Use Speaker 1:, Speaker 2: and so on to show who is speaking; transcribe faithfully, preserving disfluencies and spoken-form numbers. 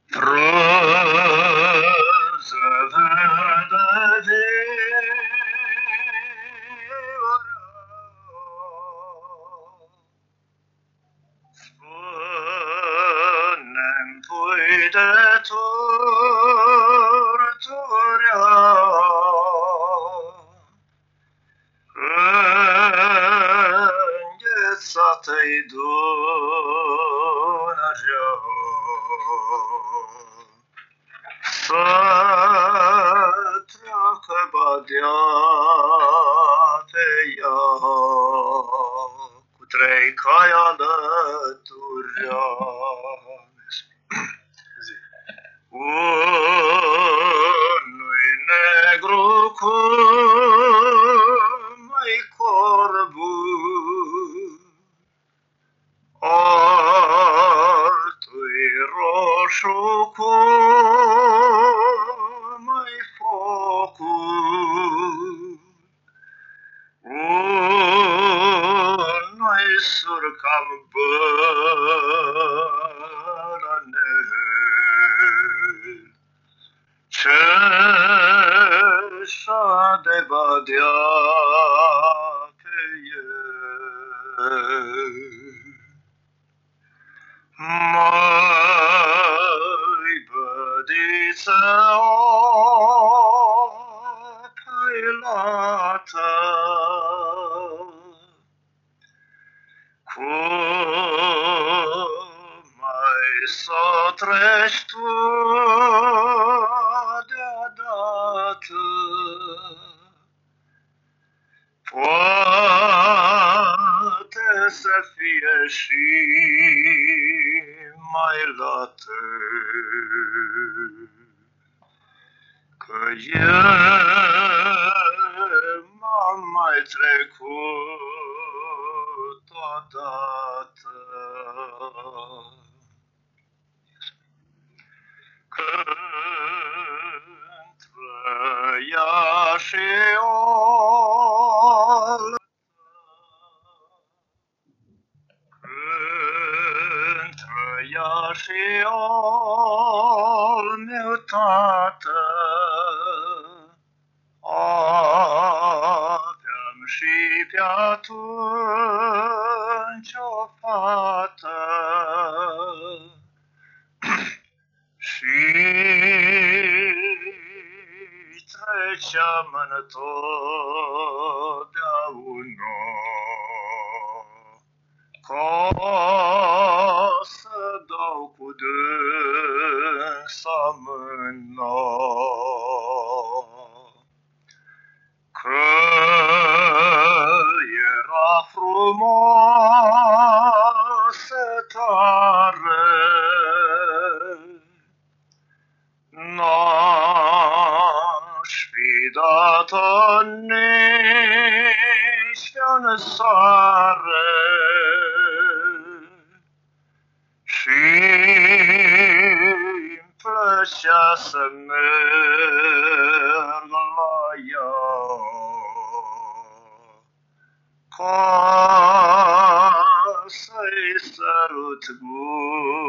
Speaker 1: Roză verde de spune-mi pui de torturea înghețată-i durerea. Să treacă badea pe ea, cu trei cai alăturea. Unui negru cum-i corbul, altui roșu cum-i focul, unui sur cam bălănel, ce șade badea pe el. Măi, bădiță, apă-i lată, cum ai să treci tu deodată? Poate să fie și mai lată, că eu m-am mai trecut odată. Când trăia și altă, când trăia și al meu tată, aveam și pe atunci o fată, și treceam întotdeauna ca să dau cu dânsa mâna, că era frumoasă tare. N-aș fi dat-o nici pe-n soare, și-mi plăcea să merg la ea, ca să-i sărut gura.